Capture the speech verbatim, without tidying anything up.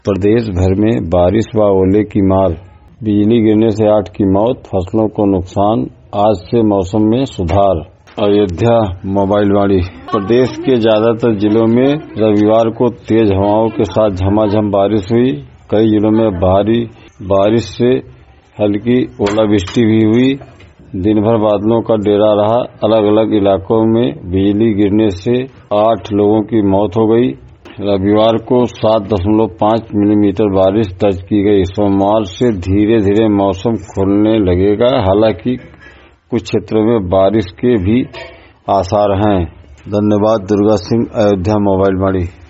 प्रदेश भर में बारिश व ओले की मार, बिजली गिरने से आठ की मौत, फसलों को नुकसान, आज से मौसम में सुधार। अयोध्या मोबाइल वाणी। प्रदेश के ज्यादातर जिलों में रविवार को तेज हवाओं के साथ झमाझम बारिश हुई। कई जिलों में भारी बारिश से हल्की ओलावृष्टि भी हुई। दिन भर बादलों का डेरा रहा। अलग अलग इलाकों में बिजली गिरने से आठ लोगों की मौत हो गई। रविवार को सात दशमलव पाँच मिलीमीटर बारिश दर्ज की गई। सोमवार से धीरे धीरे मौसम खुलने लगेगा। हालांकि कुछ क्षेत्रों में बारिश के भी आसार हैं। धन्यवाद। दुर्गा सिंह, अयोध्या मोबाइल वाणी।